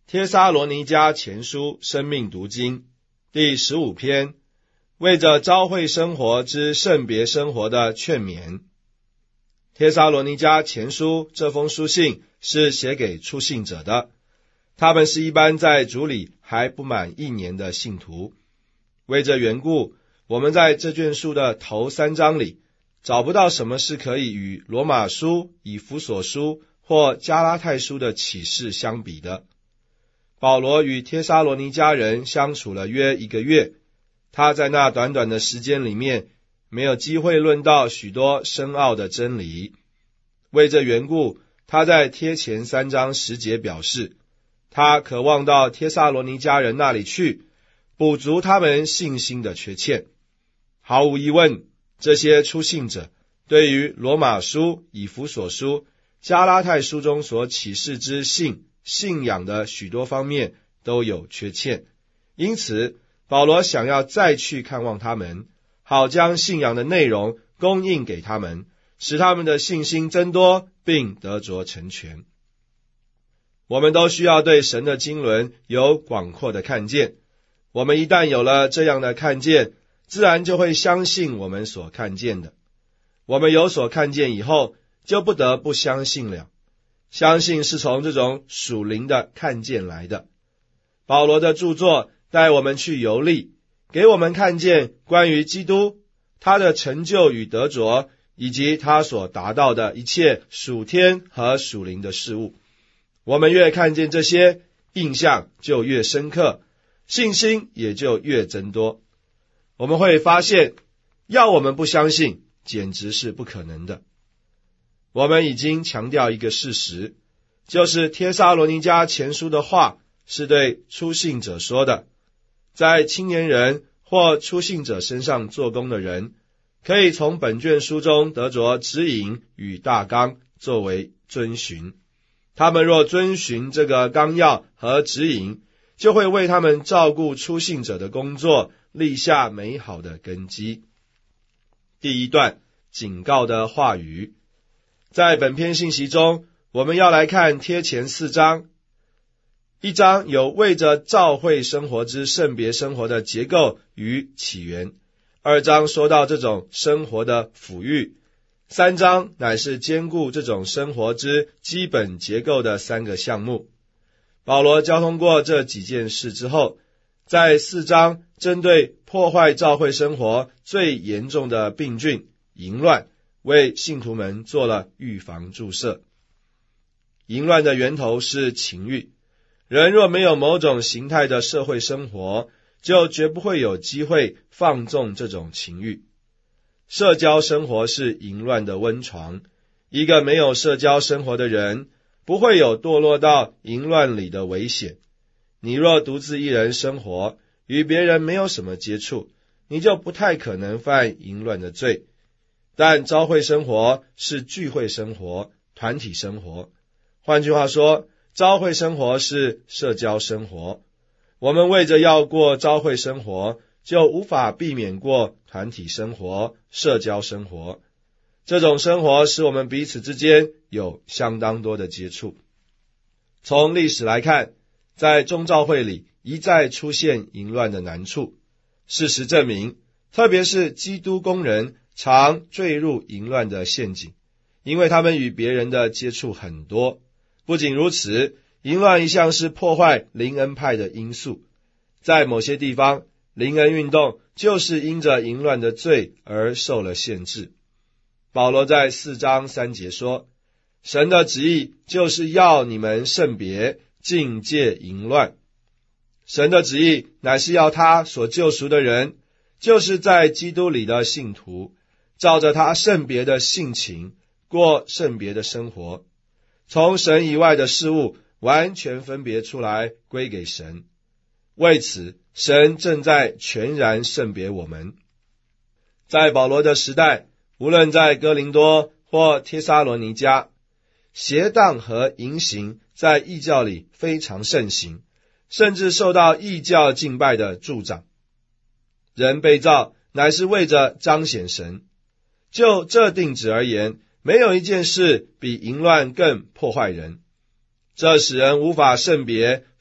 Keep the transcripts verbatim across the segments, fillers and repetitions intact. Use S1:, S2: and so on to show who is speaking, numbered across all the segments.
S1: 帖撒罗尼迦前书生命读经第十五篇，为着召会生活之圣别生活的劝勉。帖撒罗尼迦前书这封书信是写给初信者的，他们是一般在主里还不满一年的信徒。为这缘故，我们在这卷书的头三章里找不到什么是可以与罗马书、以弗所书或加拉太书的启示相比的。保罗与帖撒罗尼迦人相处了约一个月，他在那短短的时间里面没有机会论到许多深奥的真理。为这缘故，他在帖前三章十节表示，他渴望到帖撒罗尼迦人那里去，补足他们信心的缺欠。毫无疑问，这些初信者对于罗马书、以弗所书、加拉太书中所启示之信信仰的许多方面都有缺欠，因此保罗想要再去看望他们，好将信仰的内容供应给他们，使他们的信心增多，并得着成全。我们都需要对神的经纶有广阔的看见，我们一旦有了这样的看见，自然就会相信我们所看见的。我们有所看见以后，就不得不相信了。相信是从这种属灵的看见来的。保罗的著作带我们去游历，给我们看见关于基督，他的成就与得着，以及他所达到的一切属天和属灵的事物。我们越看见这些，印象就越深刻，信心也就越增多。我们会发现，要我们不相信，简直是不可能的。我们已经强调一个事实，就是帖撒罗尼迦前书的话是对初信者说的。在青年人或初信者身上做工的人，可以从本卷书中得着指引与大纲作为遵循。他们若遵循这个纲要和指引，就会为他们照顾初信者的工作立下美好的根基。第一段，警告的话语。在本篇信息中，我们要来看帖前四章。一章有为着召会生活之圣别生活的结构与起源，二章说到这种生活的抚育，三章乃是兼顾这种生活之基本结构的三个项目。保罗交通过这几件事之后，在四章针对破坏召会生活最严重的病菌淫乱，为信徒们做了预防注射。淫乱的源头是情欲，人若没有某种形态的社会生活，就绝不会有机会放纵这种情欲。社交生活是淫乱的温床，一个没有社交生活的人，不会有堕落到淫乱里的危险。你若独自一人生活，与别人没有什么接触，你就不太可能犯淫乱的罪。但召会生活是聚会生活、团体生活。换句话说，召会生活是社交生活。我们为着要过召会生活，就无法避免过团体生活、社交生活。这种生活使我们彼此之间有相当多的接触。从历史来看，在众召会里一再出现淫乱的难处。事实证明，特别是基督工人常坠入淫乱的陷阱，因为他们与别人的接触很多。不仅如此，淫乱一向是破坏灵恩派的因素。在某些地方，灵恩运动就是因着淫乱的罪而受了限制。保罗在四章三节说，神的旨意就是要你们圣别，禁戒淫乱。神的旨意乃是要他所救赎的人，就是在基督里的信徒，照着他圣别的性情过圣别的生活，从神以外的事物完全分别出来归给神。为此，神正在全然圣别我们。在保罗的时代，无论在哥林多或帖撒罗尼迦，邪荡和淫行在异教里非常盛行，甚至受到异教敬拜的助长。人被造乃是为着彰显神，就这定旨而言，没有一件事比淫乱更破坏人。这使人无法圣别，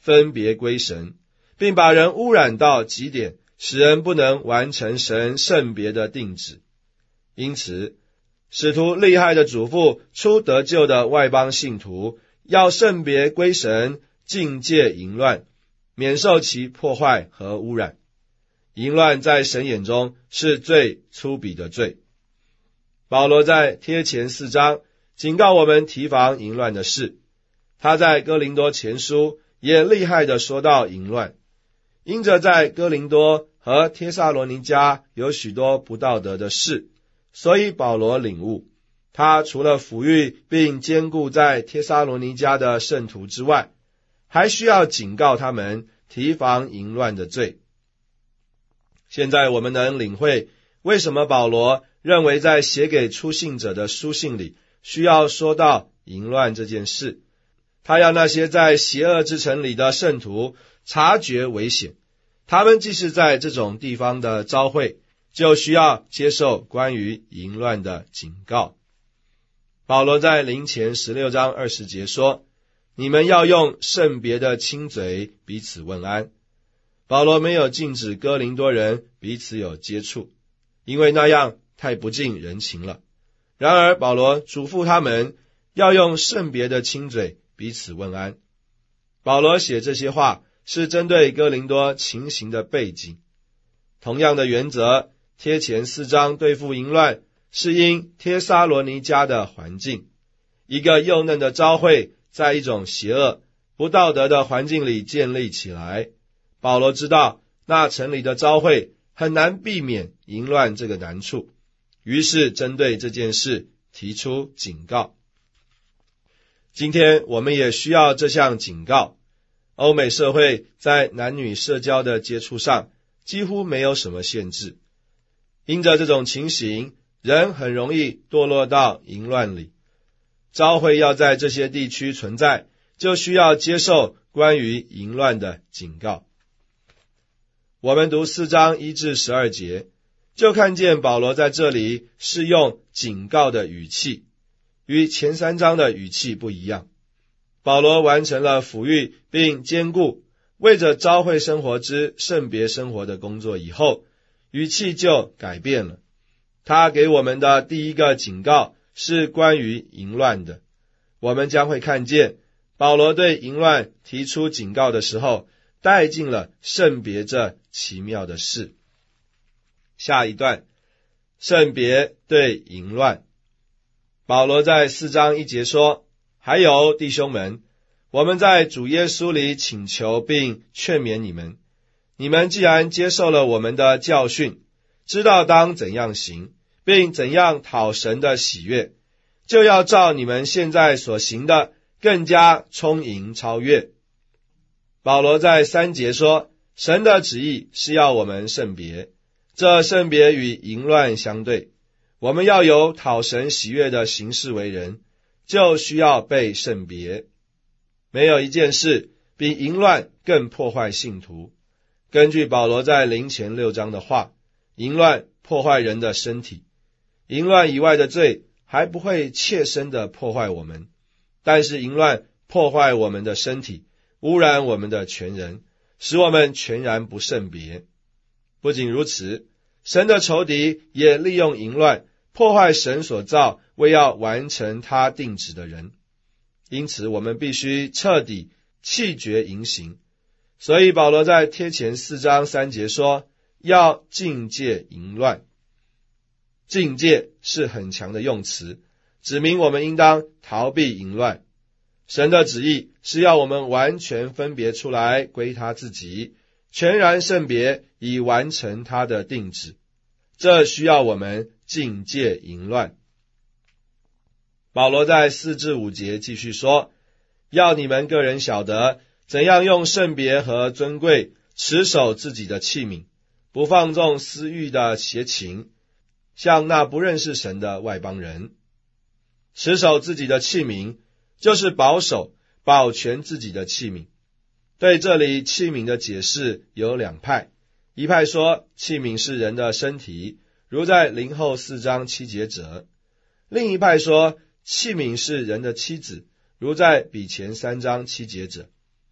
S1: 分别归神，并把人污染到极点，使人不能完成神圣别的定旨。因此，使徒厉害的嘱咐初得救的外邦信徒，要圣别归神，禁戒淫乱，免受其破坏和污染。淫乱在神眼中是最粗鄙的罪。保罗在帖前四章警告我们提防淫乱的事。他在哥林多前书也厉害地说到淫乱，因着在哥林多和帖撒罗尼迦有许多不道德的事，所以保罗领悟，他除了抚育并兼顾在帖撒罗尼迦的圣徒之外，还需要警告他们提防淫乱的罪。现在我们能领会为什么保罗认为在写给初信者的书信里需要说到淫乱这件事。他要那些在邪恶之城里的圣徒察觉危险，他们既是在这种地方的召会，就需要接受关于淫乱的警告。保罗在林前十六章二十节说，你们要用圣别的亲嘴彼此问安。保罗没有禁止哥林多人彼此有接触，因为那样太不近人情了。然而保罗嘱咐他们要用圣别的亲嘴彼此问安。保罗写这些话是针对哥林多情形的背景。同样的原则，帖前四章对付淫乱，是因帖撒罗尼迦的环境，一个幼嫩的召会在一种邪恶不道德的环境里建立起来。保罗知道那城里的召会很难避免淫乱这个难处，于是针对这件事提出警告。今天我们也需要这项警告。欧美社会在男女社交的接触上几乎没有什么限制，因着这种情形，人很容易堕落到淫乱里。召会要在这些地区存在，就需要接受关于淫乱的警告。我们读四章一至十二节，就看见保罗在这里是用警告的语气，与前三章的语气不一样。保罗完成了抚育并兼顾为着召会生活之圣别生活的工作以后，语气就改变了。他给我们的第一个警告是关于淫乱的。我们将会看见保罗对淫乱提出警告的时候，带进了圣别这奇妙的事。下一段，圣别对淫乱。保罗在四章一节说，还有弟兄们，我们在主耶稣里请求并劝勉你们，你们既然接受了我们的教训，知道当怎样行，并怎样讨神的喜悦，就要照你们现在所行的更加充盈超越。保罗在三节说，神的旨意是要我们圣别，这圣别与淫乱相对，我们要有讨神喜悦的行事为人，就需要被圣别。没有一件事比淫乱更破坏信徒。根据保罗在林前六章的话，淫乱破坏人的身体，淫乱以外的罪还不会切身的破坏我们，但是淫乱破坏我们的身体，污染我们的全人，使我们全然不圣别。不仅如此，神的仇敌也利用淫乱破坏神所造为要完成他定旨的人。因此我们必须彻底弃绝淫行。所以保罗在帖前四章三节说，要禁戒淫乱。禁戒是很强的用词，指明我们应当逃避淫乱。神的旨意是要我们完全分别出来归他自己，全然圣别，以完成他的定旨。这需要我们禁戒淫乱。保罗在四至五节继续说，要你们个人晓得怎样用圣别和尊贵持守自己的器皿，不放纵私欲的邪情，像那不认识神的外邦人。持守自己的器皿，就是保守保全自己的器皿。对这里器皿的解释有两派，一派说器皿是人的身体，如在林后四章七节者；另一派说器皿是人的妻子，如在比前三章七节者。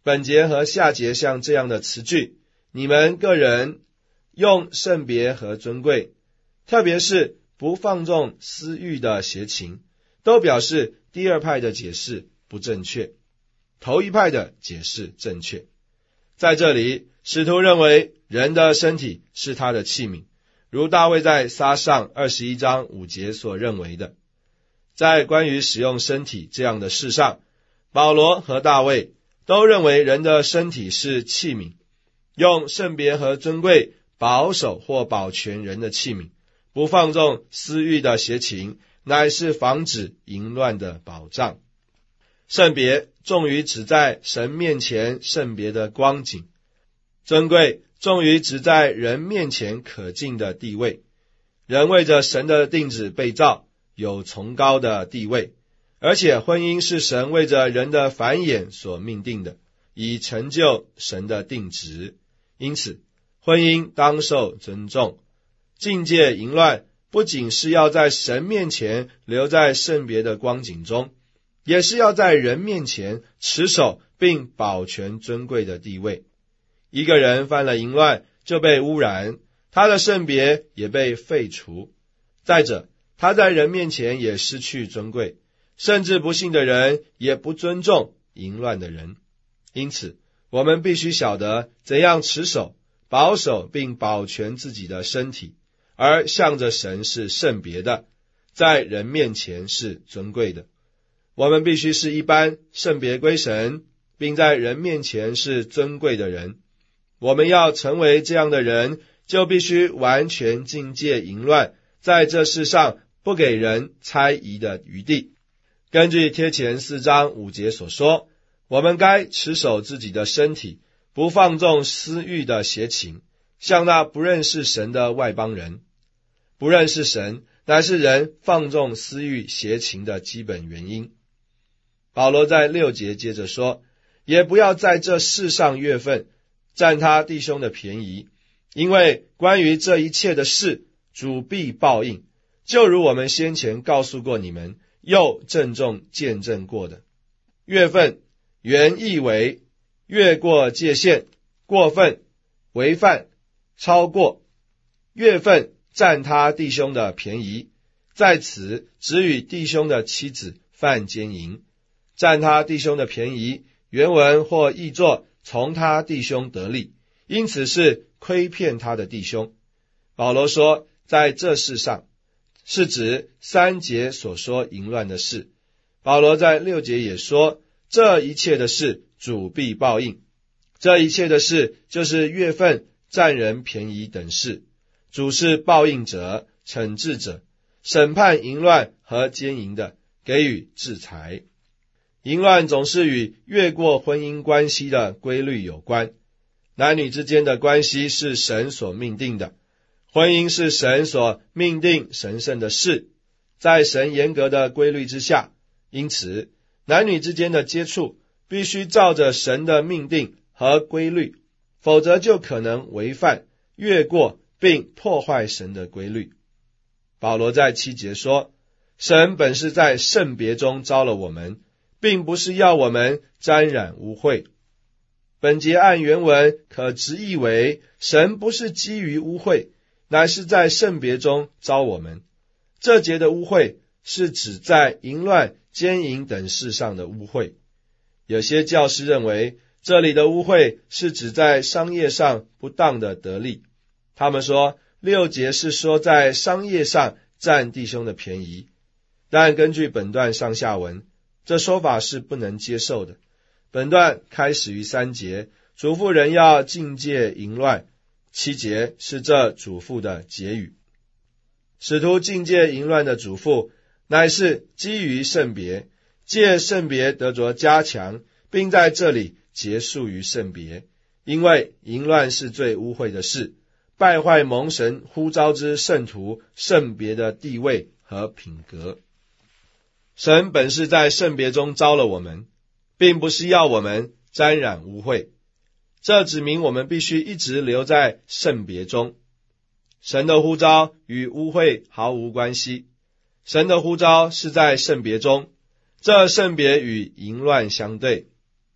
S1: 本节和下节像这样的词句，你们个人用圣别和尊贵，特别是不放纵私欲的邪情，都表示第二派的解释不正确，头一派的解释正确。在这里，使徒认为人的身体是他的器皿，如大卫在撒上二十一章五节所认为的。在关于使用身体这样的事上，保罗和大卫都认为人的身体是器皿，用圣别和尊贵保守或保全人的器皿，不放纵私欲的邪情，乃是防止淫乱的保障。圣别重于只在神面前圣别的光景，尊贵重于只在人面前可敬的地位。人为着神的定旨被造，有崇高的地位，而且婚姻是神为着人的繁衍所命定的，以成就神的定旨。因此，婚姻当受尊重。禁戒淫乱不仅是要在神面前留在圣别的光景中，也是要在人面前持守并保全尊贵的地位。一个人犯了淫乱，就被污染，他的圣别也被废除。再者，他在人面前也失去尊贵，甚至不信的人也不尊重淫乱的人。因此，我们必须晓得怎样持守、保守并保全自己的身体，而向着神是圣别的，在人面前是尊贵的。我们必须是一般圣别归神，并在人面前是尊贵的人。我们要成为这样的人，就必须完全禁戒淫乱，在这世上不给人猜疑的余地。根据帖前四章五节所说，我们该持守自己的身体，不放纵私欲的邪情，像那不认识神的外邦人。不认识神，乃是人放纵私欲邪情的基本原因。保罗在六节接着说，也不要在这世上越分，占他弟兄的便宜，因为关于这一切的事，主必报应，就如我们先前告诉过你们，又郑重见证过的。越分原意为越过界限、过分、违犯、超过。越分占他弟兄的便宜，在此只与弟兄的妻子犯奸淫。占他弟兄的便宜，原文或译作从他弟兄得利，因此是亏骗他的弟兄。保罗说，在这世上，是指三节所说淫乱的事。保罗在六节也说，这一切的事主必报应。这一切的事就是越分、占人便宜等事。主是报应者、惩治者，审判淫乱和奸淫的，给予制裁。淫乱总是与越过婚姻关系的规律有关。男女之间的关系是神所命定的，婚姻是神所命定神圣的事，在神严格的规律之下，因此男女之间的接触必须照着神的命定和规律，否则就可能违反、越过并破坏神的规律。保罗在七节说，神本是在圣别中召了我们，并不是要我们沾染污秽。本节按原文可直译为，神不是基于污秽，乃是在圣别中召我们。这节的污秽是指在淫乱、奸淫等事上的污秽。有些教师认为，这里的污秽是指在商业上不当的得利。他们说，六节是说在商业上占弟兄的便宜，但根据本段上下文，这说法是不能接受的。本段开始于三节，嘱咐人要禁戒淫乱，七节是这嘱咐的结语。使徒禁戒淫乱的嘱咐，乃是基于圣别，借圣别得着加强，并在这里结束于圣别。因为淫乱是最污秽的事，败坏蒙神呼召之圣徒圣别的地位和品格。神本是在圣别中召了我们，并不是要我们沾染污秽。这指明我们必须一直留在圣别中。神的呼召与污秽毫无关系，神的呼召是在圣别中，这圣别与淫乱相对。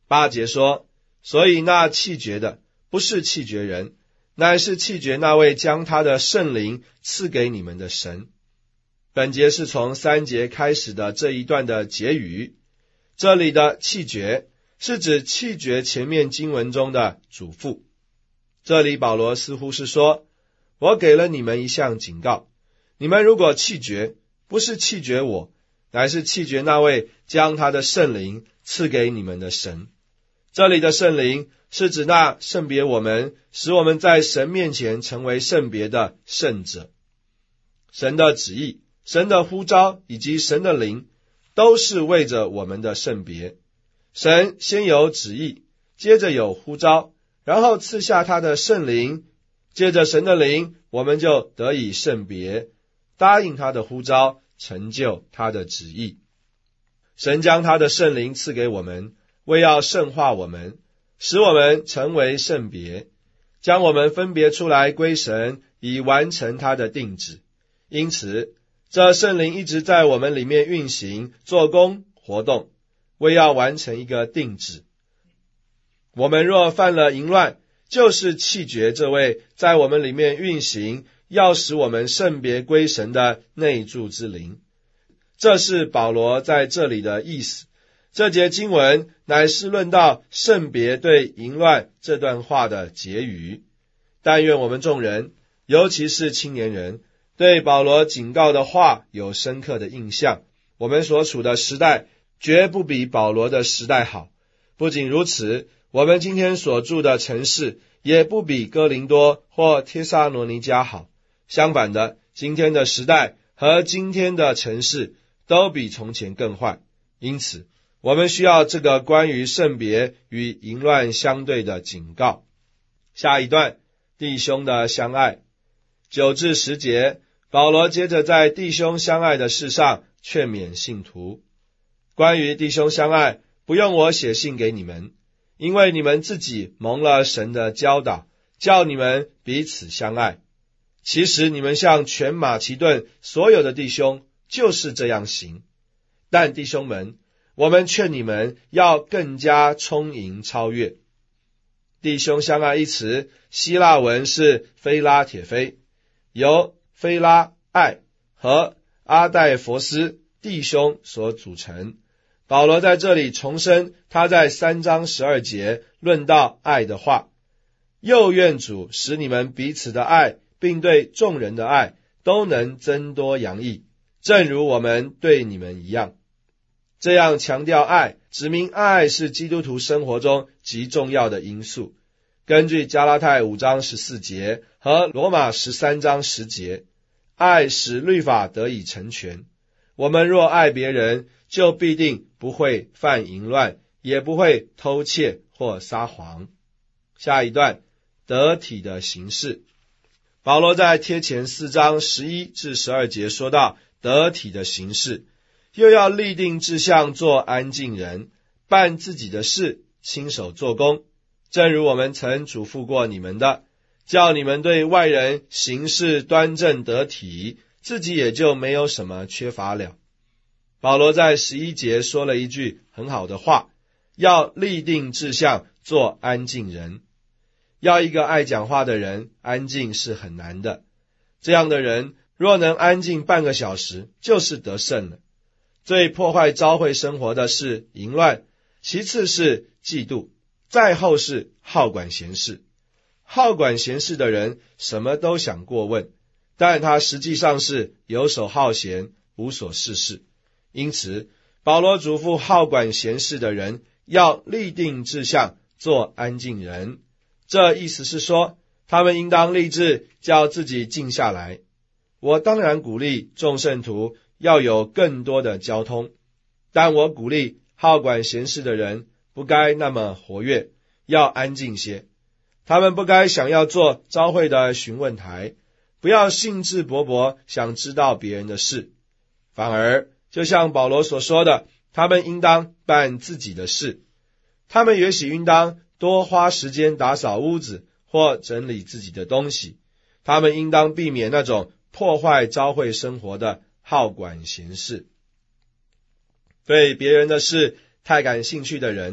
S1: 八节说，所以那弃绝的不是弃绝人，乃是弃绝那位将他的圣灵赐给你们的神。本节是从三节开始的这一段的结语，这里的弃绝是指弃绝前面经文中的嘱咐。这里保罗似乎是说，我给了你们一项警告，你们如果弃绝，不是弃绝我，乃是弃绝那位将他的圣灵赐给你们的神。这里的圣灵是指那圣别我们，使我们在神面前成为圣别的圣者。神的旨意、神的呼召以及神的灵都是为着我们的圣别。神先有旨意，接着有呼召，然后赐下他的圣灵，借着神的灵，我们就得以圣别，答应他的呼召，成就他的旨意。神将他的圣灵赐给我们，为要圣化我们，使我们成为圣别，将我们分别出来归神，以完成他的定旨。因此，这圣灵一直在我们里面运行、做工、活动，为要完成一个定旨。我们若犯了淫乱，就是弃绝这位在我们里面运行，要使我们圣别归神的内住之灵。这是保罗在这里的意思。这节经文乃是论到圣别对淫乱这段话的结语。但愿我们众人，尤其是青年人，对保罗警告的话有深刻的印象。我们所处的时代绝不比保罗的时代好。不仅如此，我们今天所住的城市也不比哥林多或帖撒罗尼迦好。相反的，今天的时代和今天的城市都比从前更坏。因此，我们需要这个关于圣别与淫乱相对的警告。下一段，弟兄的相爱。九至十节，保罗接着在弟兄相爱的事上劝勉信徒。关于弟兄相爱，不用我写信给你们，因为你们自己蒙了神的教导，叫你们彼此相爱。其实你们像全马其顿所有的弟兄就是这样行。但弟兄们，我们劝你们要更加充盈超越。弟兄相爱一词，希腊文是菲拉铁非，由菲拉、爱和阿代佛斯弟兄所组成。保罗在这里重申他在三章十二节论到爱的话，又愿主使你们彼此的爱，并对众人的爱都能增多洋溢，正如我们对你们一样。这样强调爱，指明爱是基督徒生活中极重要的因素。根据加拉太五章十四节和罗马十三章十节，爱使律法得以成全。我们若爱别人，就必定不会犯淫乱，也不会偷窃或撒谎。下一段，得体的行事。保罗在帖前四章十一至十二节说到得体的行事，又要立定志向做安静人，办自己的事，亲手做工，正如我们曾嘱咐过你们的，叫你们对外人行事端正得体，自己也就没有什么缺乏了。保罗在十一节说了一句很好的话，要立定志向做安静人。要一个爱讲话的人安静是很难的，这样的人若能安静半个小时，就是得胜了。最破坏教会生活的是淫乱，其次是嫉妒，再后是好管闲事。好管闲事的人什么都想过问，但他实际上是游手好闲，无所事事。因此，保罗嘱咐好管闲事的人要立定志向，做安静人。这意思是说，他们应当立志叫自己静下来。我当然鼓励众圣徒要有更多的交通，但我鼓励好管闲事的人不该那么活跃，要安静些。他们不该想要做召会的询问台，不要兴致勃勃想知道别人的事，反而就像保罗所说的，他们应当办自己的事。他们也许应当多花时间打扫屋子或整理自己的东西。他们应当避免那种破坏召会生活的好管闲事。对别人的事太感兴趣的人，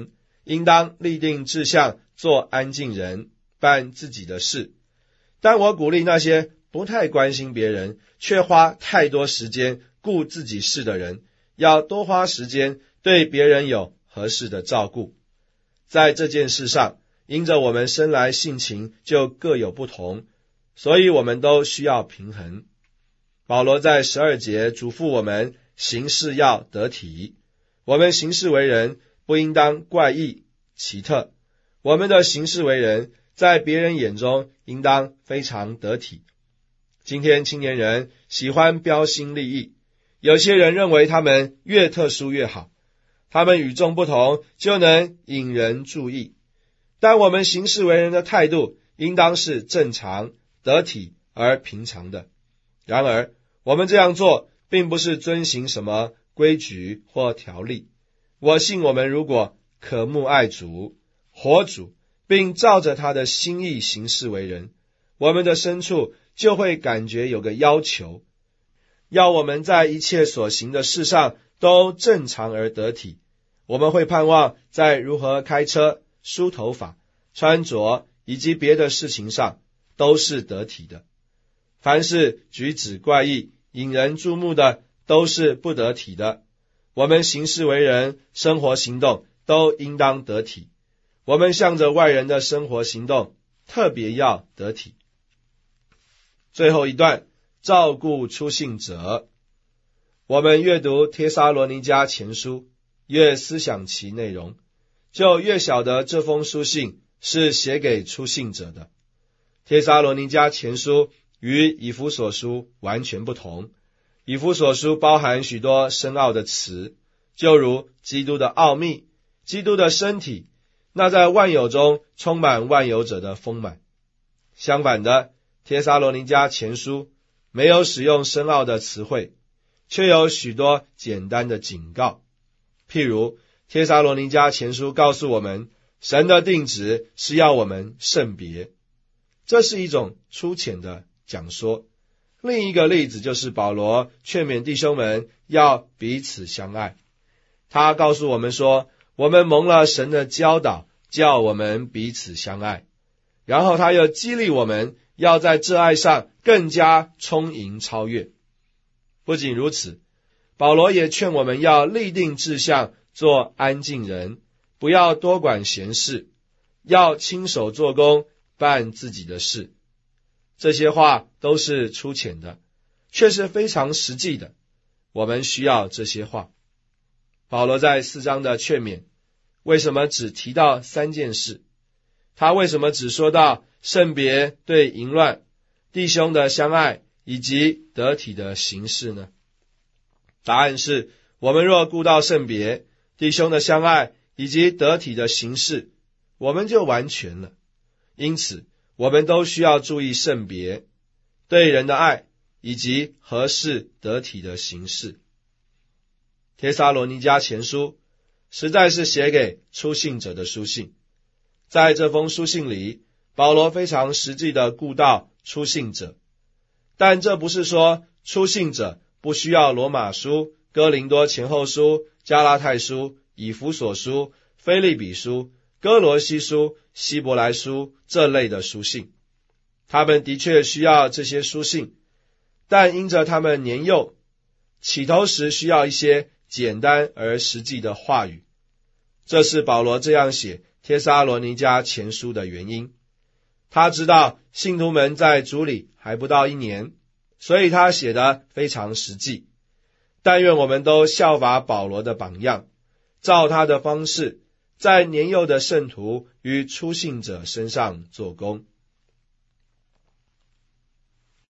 S1: 应当立定志向，做安静人，办自己的事。但我鼓励那些不太关心别人，却花太多时间顾自己事的人，要多花时间对别人有合适的照顾。在这件事上，因着我们生来性情就各有不同，所以我们都需要平衡。保罗在十二节嘱咐我们行事要得体，我们行事为人不应当怪异奇特，我们的行事为人在别人眼中应当非常得体。今天青年人喜欢标新立异，有些人认为他们越特殊越好，他们与众不同就能引人注意。但我们行事为人的态度应当是正常、得体而平常的。然而我们这样做并不是遵行什么规矩或条例。我信我们如果渴慕爱主、活主，并照着他的心意行事为人，我们的深处就会感觉有个要求，要我们在一切所行的事上都正常而得体。我们会盼望在如何开车、梳头发、穿着以及别的事情上都是得体的。凡是举止怪异、引人注目的，都是不得体的。我们行事为人、生活行动都应当得体。我们向着外人的生活行动，特别要得体。最后一段，照顾初信者。我们阅读帖撒罗尼迦前书，越思想其内容，就越晓得这封书信是写给初信者的。帖撒罗尼迦前书与以弗所书完全不同。以弗所书包含许多深奥的词，就如基督的奥秘、基督的身体，那在万有中充满万有者的丰满。相反的，帖撒罗尼迦前书没有使用深奥的词汇，却有许多简单的警告。譬如帖撒罗尼迦前书告诉我们，神的定旨是要我们圣别，这是一种粗浅的讲说。另一个例子就是保罗劝勉弟兄们要彼此相爱。他告诉我们说，我们蒙了神的教导，叫我们彼此相爱。然后他又激励我们要在这爱上更加充盈超越。不仅如此，保罗也劝我们要立定志向，做安静人，不要多管闲事，要亲手做工，办自己的事。这些话都是粗浅的，却是非常实际的。我们需要这些话。保罗在四章的劝勉，为什么只提到三件事？他为什么只说到圣别对淫乱、弟兄的相爱以及得体的行事呢？答案是，我们若顾到圣别、弟兄的相爱以及得体的行事，我们就完全了。因此我们都需要注意圣别、对人的爱以及合适得体的行事。帖撒罗尼迦前书实在是写给初信者的书信。在这封书信里，保罗非常实际的顾到初信者，但这不是说初信者不需要罗马书、哥林多前后书、加拉太书、以弗所书、腓立比书、哥罗西书、希伯来书这类的书信。他们的确需要这些书信，但因着他们年幼，起头时需要一些简单而实际的话语。这是保罗这样写帖撒罗尼迦前书的原因。他知道信徒们在主里还不到一年，所以他写得非常实际。但愿我们都效法保罗的榜样，照他的方式，在年幼的圣徒与初信者身上做工。